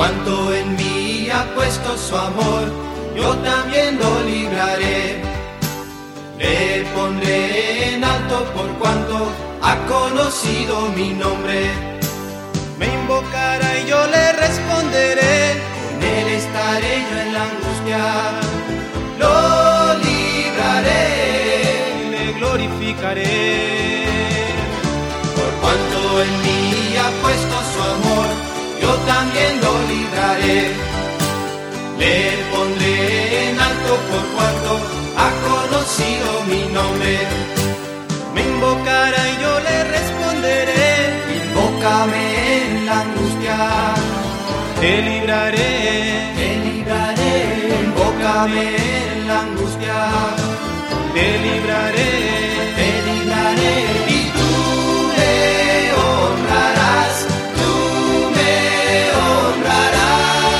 cuanto en mí ha puesto su amor, yo también lo libraré. Le pondré en alto por cuanto ha conocido mi nombre. Me invocará y yo le responderé. Con él estaré yo en la angustia. Lo libraré, le glorificaré. Por cuanto en mí ha puesto su amor, yo también lo libraré. Le pondré en alto por cuanto ha conocido mi nombre. Me invocará y yo le responderé. Invócame en la angustia. Te libraré, te libraré. Invócame en la angustia. Te libraré, te libraré. Y tú me honrarás, tú me honrarás.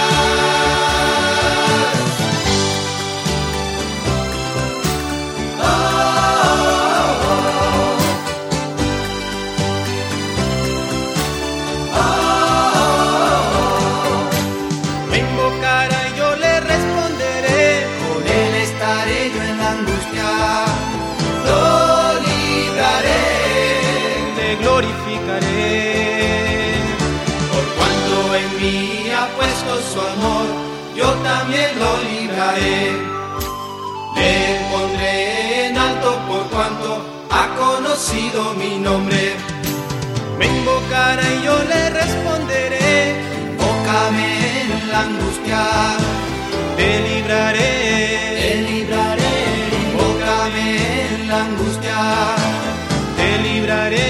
Glorificaré. Por cuanto en mí ha puesto su amor, yo también lo libraré. Le pondré en alto por cuanto ha conocido mi nombre. Me invocará y yo le responderé. Invócame en la angustia. Te libraré, te libraré. Invócame en la angustia. Te libraré.